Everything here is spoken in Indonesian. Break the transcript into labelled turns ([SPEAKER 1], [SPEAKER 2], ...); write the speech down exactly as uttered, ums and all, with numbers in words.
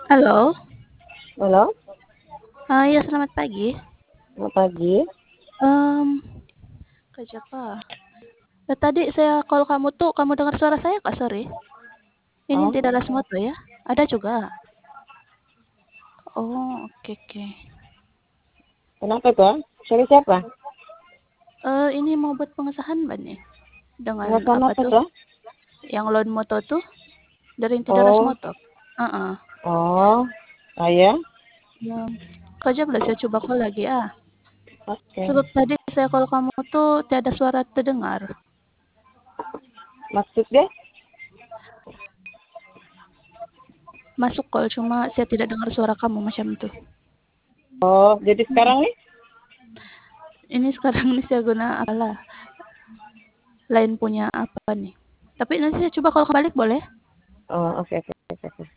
[SPEAKER 1] Halo.
[SPEAKER 2] Halo.
[SPEAKER 1] Ah, iya selamat pagi.
[SPEAKER 2] Selamat pagi.
[SPEAKER 1] Mmm, Kak siapa? Eh, tadi saya call kamu tuh, kamu dengar suara saya Kak, sorry? Ini
[SPEAKER 2] Oh,
[SPEAKER 1] tidak ada moto ya? Ada juga? Oh, oke oke.
[SPEAKER 2] kenapa tuh? Cari siapa?
[SPEAKER 1] Eh, ini mau buat pengesahan Mbak nih, dengan
[SPEAKER 2] Pengesahan
[SPEAKER 1] apa
[SPEAKER 2] apa
[SPEAKER 1] tuh,
[SPEAKER 2] tuh?
[SPEAKER 1] yang loan moto tuh, dari tidak ada
[SPEAKER 2] Oh,
[SPEAKER 1] moto. Heeh.
[SPEAKER 2] oh, saya.
[SPEAKER 1] Mmm, Kak boleh saya coba call lagi ah?
[SPEAKER 2] Oke.
[SPEAKER 1] Sebab tadi saya call kamu tuh tiada suara terdengar.
[SPEAKER 2] Maksudnya?
[SPEAKER 1] Masuk call, cuma saya tidak dengar suara kamu macam tuh.
[SPEAKER 2] Oh, jadi
[SPEAKER 1] Mhm.
[SPEAKER 2] sekarang nih?
[SPEAKER 1] Ini sekarang nih saya guna apalah, lain punya apa nih. Tapi nanti saya coba kalau kebalik boleh?
[SPEAKER 2] Oh, oke oke oke. oke.